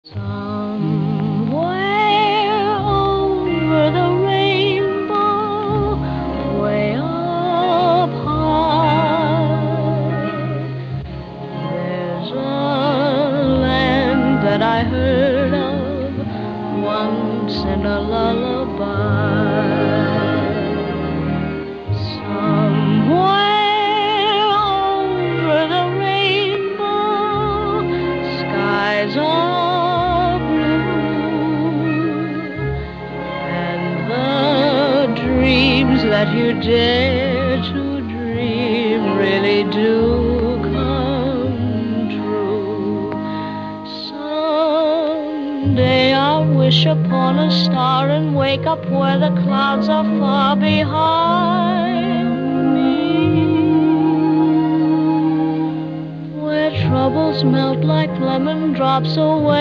Somewhere over the rainbow, way up high, there's a land that I heard of once in a lullaby. Somewhere over the rainbow, skies are dreams that you dare to dream really do come true. Someday I'll wish upon a star and wake up where the clouds are far behind me, where troubles melt like lemon drops away.